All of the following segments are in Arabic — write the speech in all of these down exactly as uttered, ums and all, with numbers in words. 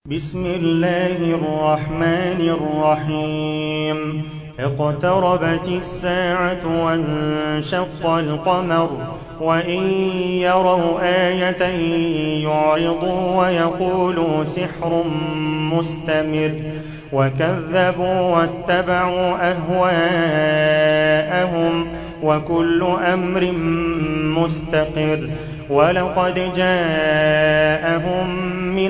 بسم الله الرحمن الرحيم اقتربت الساعة وانشق القمر وإن يروا آية يعرضوا ويقولوا سحر مستمر وكذبوا واتبعوا أهواءهم وكل أمر مستقر ولقد جاءهم من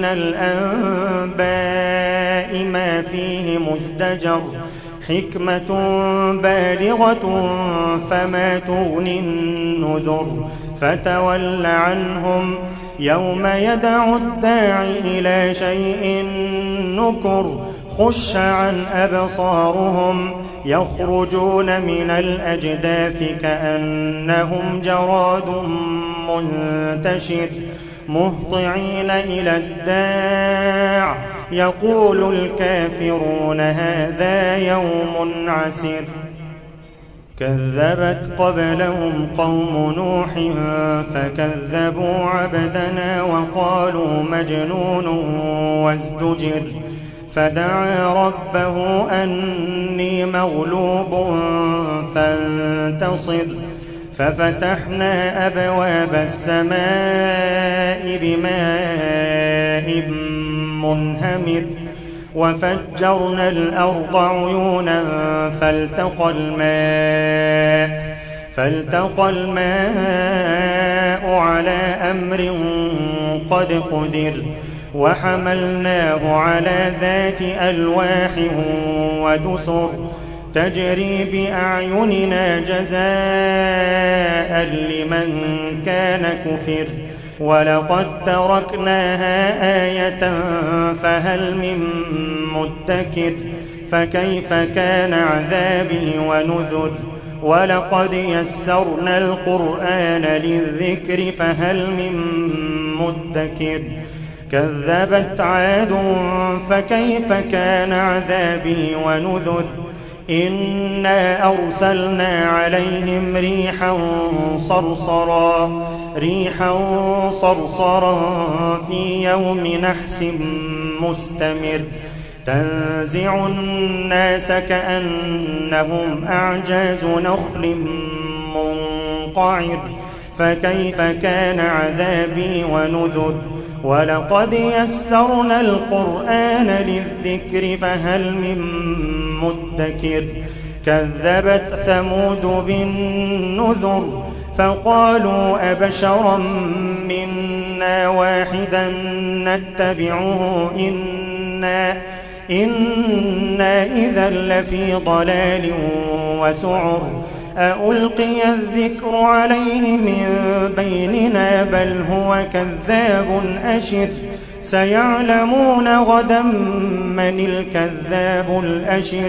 الأنباء ما فيه مزدجر حكمة بالغة فما تغني النذر فتول عنهم يوم يدعو الداعي إلى شيء نكر خش عن أبصارهم يخرجون من الأجداث كأنهم جراد منتشر مهطعين إلى الداع يقول الكافرون هذا يوم عسر كذبت قبلهم قوم نوح فكذبوا عبدنا وقالوا مجنون وازدجر فدعا ربه أني مغلوب فانتصر ففتحنا أبواب السماء بماء منهمر وفجرنا الأرض عيونا فالتقى الماء فالتقى الماء على أمر قد قدر وحملناه على ذات ألواح ودسر تجري بأعيننا جزاء لمن كان كفر ولقد تركناها آية فهل من مدكر فكيف كان عذابي ونذر ولقد يسرنا القرآن للذكر فهل من مدكر كذبت عاد فكيف كان عذابي ونذر إنا أرسلنا عليهم ريحا صرصرا ريحا صرصرا في يوم نحس مستمر تنزع الناس كأنهم أعجاز نخل منقعر فكيف كان عذابي ونذر ولقد يسرنا القرآن للذكر فهل من مدكر كذبت ثمود بالنذر فقالوا أبشرا منا واحدا نتبعه إنا, إنا إذا لفي ضلال وسعر أألقي الذكر عليه من بيننا بل هو كذاب أشر سيعلمون غدا من الكذاب الأشر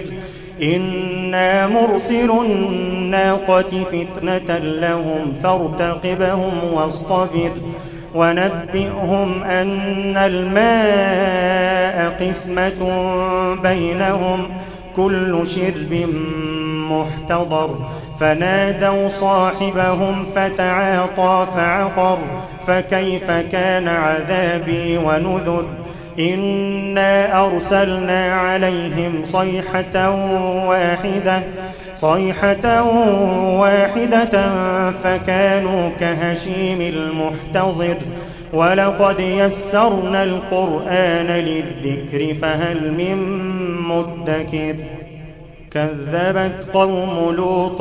إنا مرسل الناقة فتنة لهم فارتقبهم واصطبر ونبئهم أن الماء قسمة بينهم كل شرب محتضر فنادوا صاحبهم فتعاطى فعقر فكيف كان عذابي ونذر إنا أرسلنا عليهم صيحة واحدة صيحة واحدة فكانوا كهشيم المحتضر ولقد يسرنا القرآن للذكر فهل من مدكر كذبت قوم لوط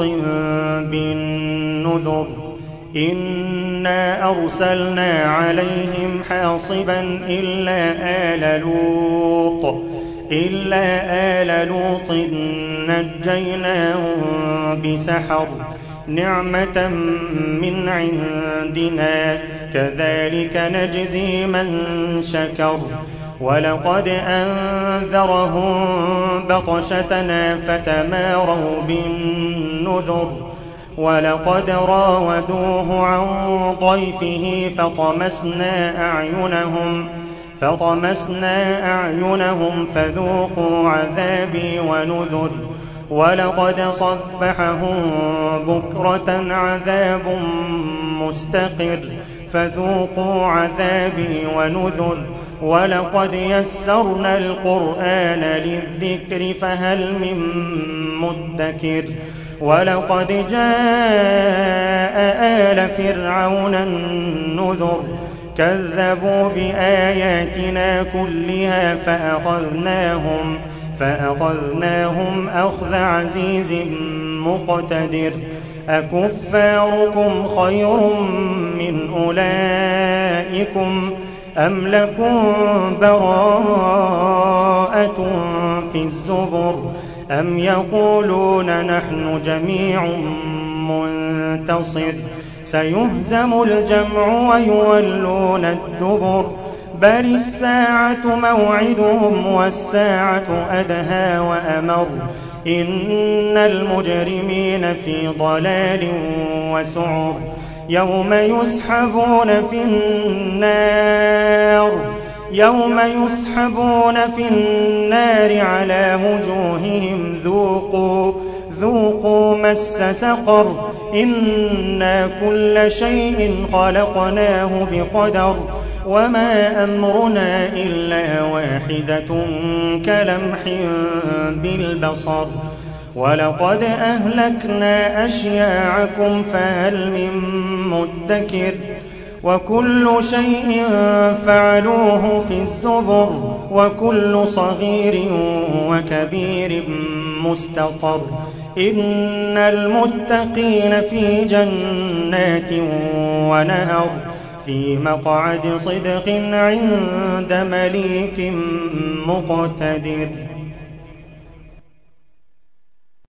بالنذر إنا أرسلنا عليهم حاصبا إلا آل لوط إلا آل لوط نجيناهم بسحر نعمة من عندنا كذلك نجزي من شكر ولقد أنذرهم بطشتنا فتماروا بالنذر ولقد راودوه عن ضيفه فطمسنا أعينهم فطمسنا أعينهم فذوقوا عذابي ونذر ولقد صبحهم بكرة عذاب مستقر فذوقوا عذابي ونذر ولقد يسرنا القرآن للذكر فهل من مدكر ولقد جاء آل فرعون النذر كذبوا بآياتنا كلها فأخذناهم فأخذناهم أخذ عزيز مقتدر أكفاركم خير من أولئكم أم لكم براءة في الزبر أم يقولون نحن جميع منتصر سيهزم الجمع ويولون الدبر بل الساعة موعدهم والساعة أدهى وأمر إن المجرمين في ضلال وسعر يوم يسحبون في النار يوم يسحبون في النار على وجوههم ذوقوا ذوقوا مس سقر إنا كل شيء خلقناه بقدر وما أمرنا إلا واحدة كلمح بالبصر ولقد أهلكنا أشياعكم فهل من مدكر وكل شيء فعلوه في الزبر وكل صغير وكبير مستطر إن المتقين في جنات ونهر في مقعد صدق عند مليك مقتدر.